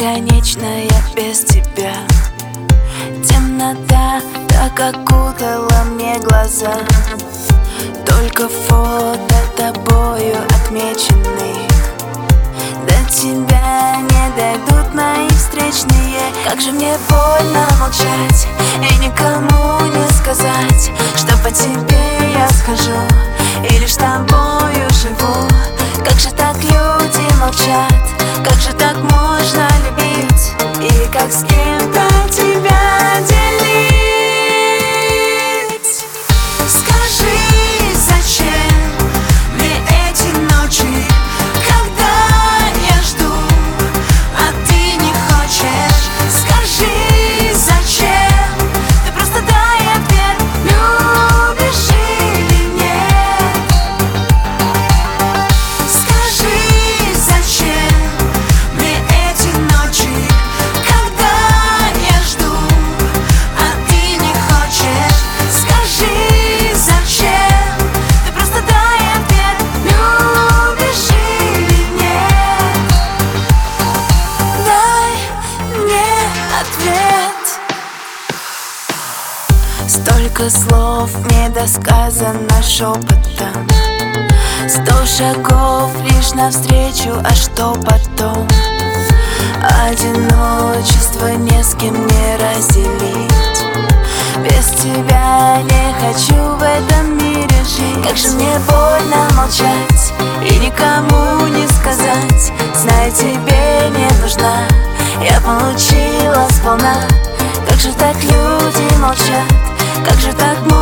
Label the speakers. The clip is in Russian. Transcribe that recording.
Speaker 1: бесконечная без тебя. Темнота так окутала мне глаза. Только фото тобою отмеченных до тебя не дойдут мои встречные. Как же мне больно молчать и никому не сказать, что по тебе я схожу и лишь тобою живу. Как же так люди молчат, как же так можно любить и как с кем-то тебя делить? Скажи, зачем мне эти ночи, когда я жду, а ты не хочешь? Скажи, зачем? Ты просто дай ответ, любишь или нет? Скажи, зачем мне эти ночи, когда я жду, а ты не хочешь? Скажи, зачем? Ты просто дай ответ, любишь или нет? Дай мне ответ. Столько слов недосказано шепотом, 100 шагов лишь навстречу, а что потом? Одиночество не с кем не разделить. Без тебя не хочу в этом мире жить. Как же мне больно молчать и никому не сказать. Знаю, тебе не нужна, я получила сполна. Как же так люди молчат, как же так